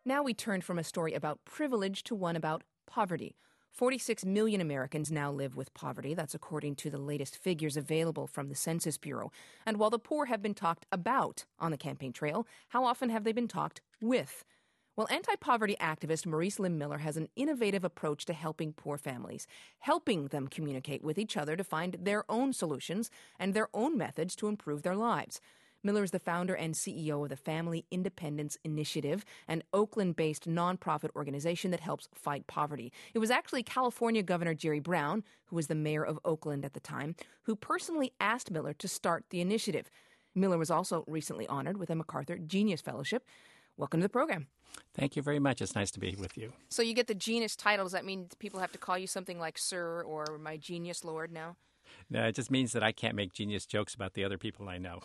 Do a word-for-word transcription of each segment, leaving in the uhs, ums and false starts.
Now we turn from a story about privilege to one about poverty. forty-six million Americans now live with poverty. That's according to the latest figures available from the Census Bureau. And while the poor have been talked about on the campaign trail, how often have they been talked with? Well, anti-poverty activist Maurice Lim Miller has an innovative approach to helping poor families, helping them communicate with each other to find their own solutions and their own methods to improve their lives. Miller is the founder and C E O of the Family Independence Initiative, an Oakland-based nonprofit organization that helps fight poverty. It was actually California Governor Jerry Brown, who was the mayor of Oakland at the time, who personally asked Miller to start the initiative. Miller was also recently honored with a MacArthur Genius Fellowship. Welcome to the program. Thank you very much. It's nice to be with you. So you get the genius title. Does that mean people have to call you something like Sir or my genius lord now? No, it just means that I can't make genius jokes about the other people I know.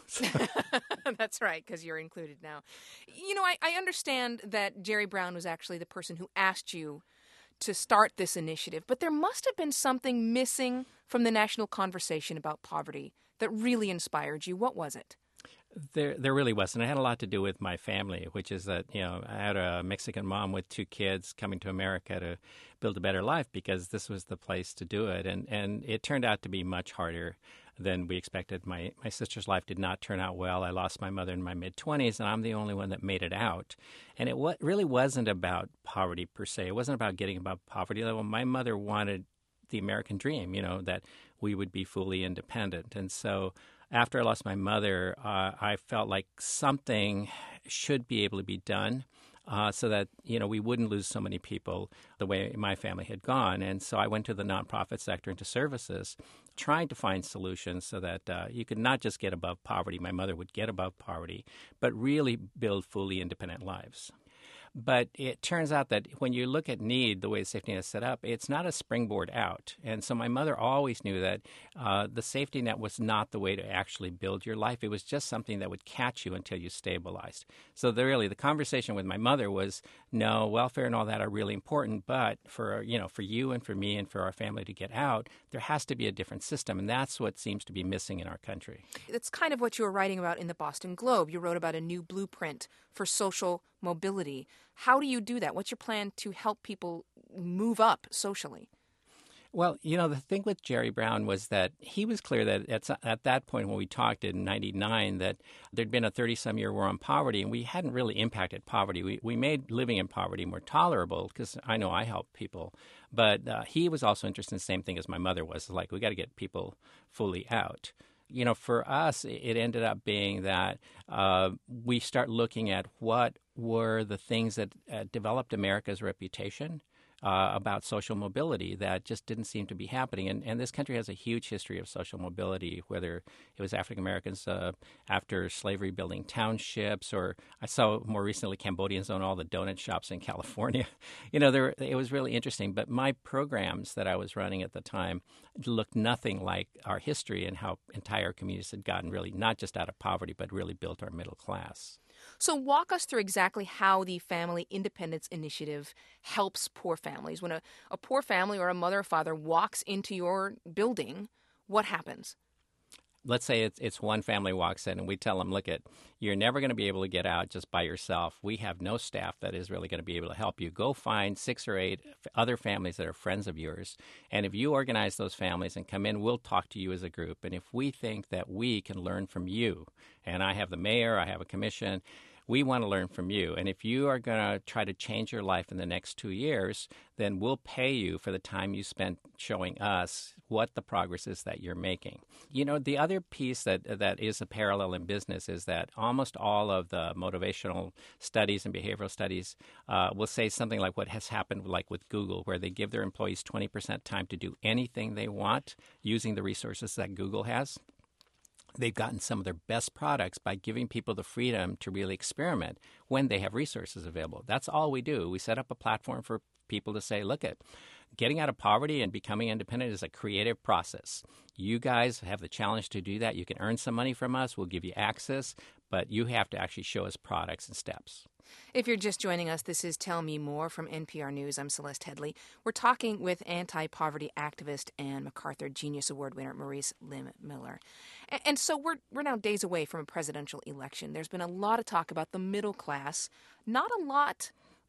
That's right, because you're included now. You know, I, I understand that Jerry Brown was actually the person who asked you to start this initiative, but there must have been something missing from the national conversation about poverty that really inspired you. What was it? There there really wasn't. It had a lot to do with my family, which is that, you know, I had a Mexican mom with two kids coming to America to build a better life because this was the place to do it. And, and it turned out to be much harder than we expected. My my sister's life did not turn out well. I lost my mother in my mid-twenties, and I'm the only one that made it out. And it wa- really wasn't about poverty per se. It wasn't about getting above poverty level. My mother wanted the American dream, you know, that we would be fully independent. And so after I lost my mother, uh, I felt like something should be able to be done uh, so that, you know, we wouldn't lose so many people the way my family had gone. And so I went to the nonprofit sector, into services, trying to find solutions so that uh, you could not just get above poverty, my mother would get above poverty, but really build fully independent lives. But it turns out that when you look at need, the way the safety net is set up, it's not a springboard out. And so my mother always knew that uh, the safety net was not the way to actually build your life. It was just something that would catch you until you stabilized. So the, really, the conversation with my mother was, no, welfare and all that are really important, but for, you know, for you and for me and for our family to get out, there has to be a different system. And that's what seems to be missing in our country. It's kind of what you were writing about in the Boston Globe. You wrote about a new blueprint for social mobility. How do you do that? What's your plan to help people move up socially? Well, you know, the thing with Jerry Brown was that he was clear that at, at that point when we talked in ninety-nine that there'd been a thirty-some-year war on poverty, and we hadn't really impacted poverty. We, we made living in poverty more tolerable because I know I help people. But uh, he was also interested in the same thing as my mother was, like, we got to get people fully out. You know, for us, it ended up being that uh, we start looking at what were the things that uh, developed America's reputation uh, about social mobility that just didn't seem to be happening. And, and this country has a huge history of social mobility, whether it was African Americans uh, after slavery building townships, or I saw more recently Cambodians own all the donut shops in California. You know, there, it was really interesting. But my programs that I was running at the time looked nothing like our history and how entire communities had gotten really not just out of poverty, but really built our middle class. So walk us through exactly how the Family Independence Initiative helps poor families. When a, a poor family or a mother or father walks into your building, what happens? Let's say it's, it's one family walks in and we tell them, look, it, you're never going to be able to get out just by yourself. We have no staff that is really going to be able to help you. Go find six or eight other families that are friends of yours. And if you organize those families and come in, we'll talk to you as a group. And if we think that we can learn from you, and I have the mayor, I have a commission, we want to learn from you. And if you are going to try to change your life in the next two years, then we'll pay you for the time you spent showing us what the progress is that you're making. You know, the other piece that that is a parallel in business is that almost all of the motivational studies and behavioral studies uh, will say something like what has happened like with Google, where they give their employees twenty percent time to do anything they want using the resources that Google has. They've gotten some of their best products by giving people the freedom to really experiment when they have resources available. That's all we do. We set up a platform for people to say, look, at getting out of poverty and becoming independent is a creative process. You guys have the challenge to do that. You can earn some money from us. We'll give you access, but you have to actually show us products and steps. If you're just joining us, this is Tell Me More from N P R News. I'm Celeste Headley. We're talking with anti-poverty activist and MacArthur Genius Award winner Maurice Lim Miller. And, and so we're we're now days away from a presidential election. There's been a lot of talk about the middle class, not a lot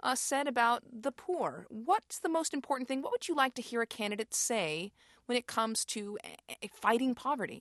uh, said about the poor. What's the most important thing? What would you like to hear a candidate say when it comes to uh, fighting poverty?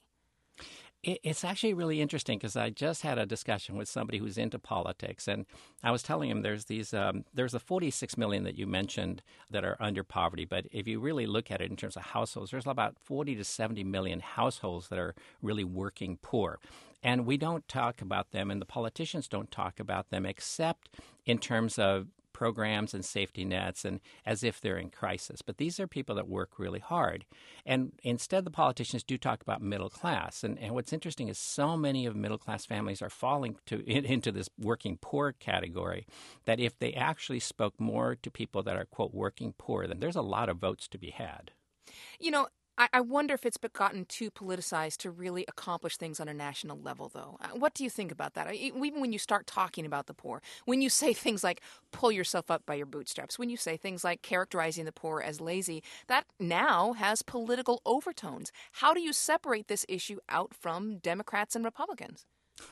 It's actually really interesting because I just had a discussion with somebody who's into politics, and I was telling him there's these um, there's the forty-six million that you mentioned that are under poverty, but if you really look at it in terms of households, there's about forty to seventy million households that are really working poor. And we don't talk about them, and the politicians don't talk about them except in terms of programs and safety nets and as if they're in crisis. But these are people that work really hard. And instead, the politicians do talk about middle class. And, and what's interesting is so many of middle class families are falling to in, into this working poor category that if they actually spoke more to people that are, quote, working poor, then there's a lot of votes to be had. You know, I, I wonder if it's gotten too politicized to really accomplish things on a national level, though. Uh, What do you think about that? I- Even when you start talking about the poor, when you say things like pull yourself up by your bootstraps, when you say things like characterizing the poor as lazy, that now has political overtones. How do you separate this issue out from Democrats and Republicans?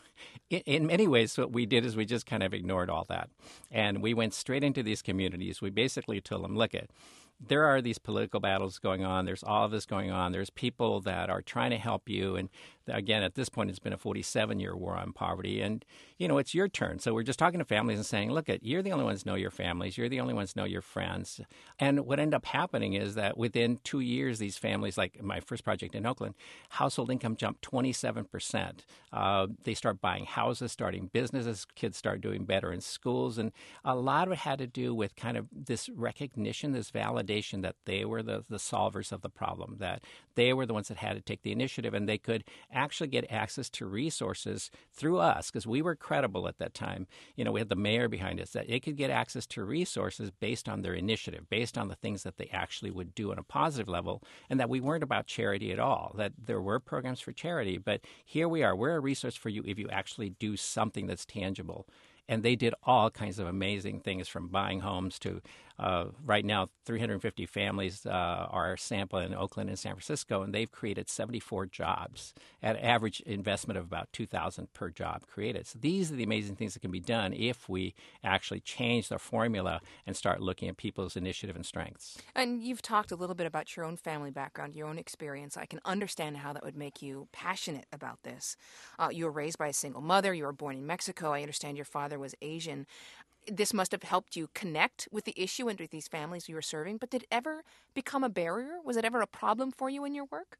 In, in many ways, what we did is we just kind of ignored all that. And we went straight into these communities. We basically told them, look, it, there are these political battles going on. There's all of this going on. There's people that are trying to help you. And again, at this point, it's been a forty-seven-year war on poverty. And, you know, it's your turn. So we're just talking to families and saying, look, it, you're the only ones who know your families. You're the only ones who know your friends. And what ended up happening is that within two years, these families, like my first project in Oakland, household income jumped twenty-seven percent. Uh, they start buying houses, starting businesses. Kids start doing better in schools. And a lot of it had to do with kind of this recognition, this validation that they were the, the solvers of the problem, that they were the ones that had to take the initiative, and they could actually get access to resources through us because we were credible at that time. You know, we had the mayor behind us, that they could get access to resources based on their initiative, based on the things that they actually would do on a positive level, and that we weren't about charity at all, that there were programs for charity. But here we are. We're a resource for you if you actually do something that's tangible. And they did all kinds of amazing things, from buying homes to uh, right now, three hundred fifty families uh, are sampling in Oakland and San Francisco, and they've created seventy-four jobs at an average investment of about two thousand dollars per job created. So these are the amazing things that can be done if we actually change the formula and start looking at people's initiative and strengths. And you've talked a little bit about your own family background, your own experience. I can understand how that would make you passionate about this. Uh, you were raised by a single mother. You were born in Mexico. I understand your father was Asian. This must have helped you connect with the issue and with these families you were serving. But did it ever become a barrier? Was it ever a problem for you in your work?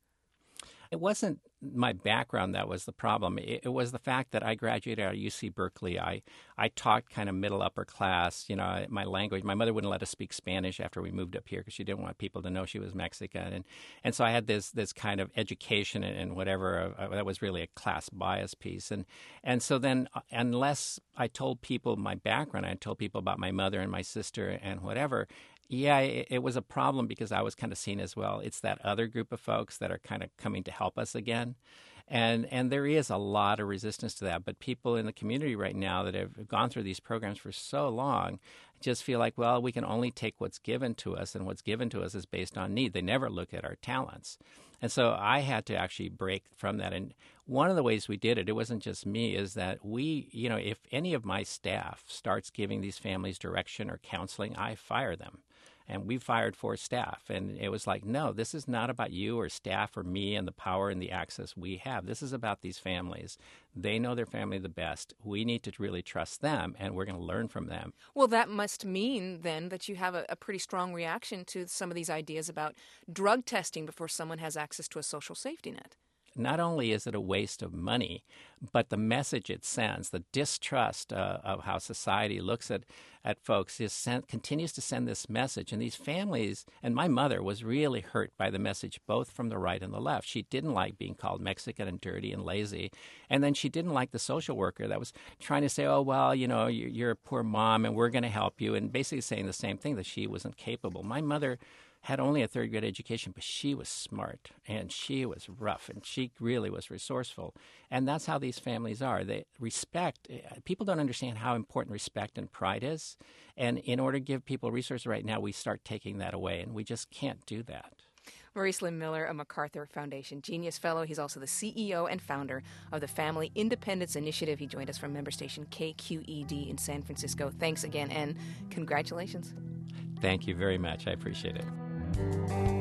It wasn't my background that was the problem. It, it was the fact that I graduated out of U C Berkeley. I, I taught kind of middle upper class. You know, my language. My mother wouldn't let us speak Spanish after we moved up here because she didn't want people to know she was Mexican. And and so I had this this kind of education and, and whatever uh, that was really a class bias piece. And and so then uh, unless I told people my background, I told people about my mother and my sister and whatever. Yeah, it, it was a problem because I was kind of seen as, well, it's that other group of folks that are kind of coming to help us again. And and there is a lot of resistance to that. But people in the community right now that have gone through these programs for so long just feel like, well, we can only take what's given to us, and what's given to us is based on need. They never look at our talents. And so I had to actually break from that. And one of the ways we did it, it wasn't just me, is that we, you know, if any of my staff starts giving these families direction or counseling, I fire them. And we fired four staff. And it was like, no, this is not about you or staff or me and the power and the access we have. This is about these families. They know their family the best. We need to really trust them, and we're going to learn from them. Well, that must mean then that you have a, a pretty strong reaction to some of these ideas about drug testing before someone has access to a social safety net. Not only is it a waste of money, but the message it sends, the distrust uh, of how society looks at, at folks is sent, continues to send this message. And these families, and my mother was really hurt by the message both from the right and the left. She didn't like being called Mexican and dirty and lazy. And then she didn't like the social worker that was trying to say, oh, well, you know, you're, you're a poor mom and we're going to help you, and basically saying the same thing, that she wasn't capable. My mother had only a third grade education, but she was smart and she was rough and she really was resourceful. And that's how these families are. They respect. People don't understand how important respect and pride is. And in order to give people resources right now, we start taking that away, and we just can't do that. Maurice Lynn Miller, a MacArthur Foundation Genius Fellow. He's also the C E O and founder of the Family Independence Initiative. He joined us from member station K Q E D in San Francisco. Thanks again, and congratulations. Thank you very much. I appreciate it.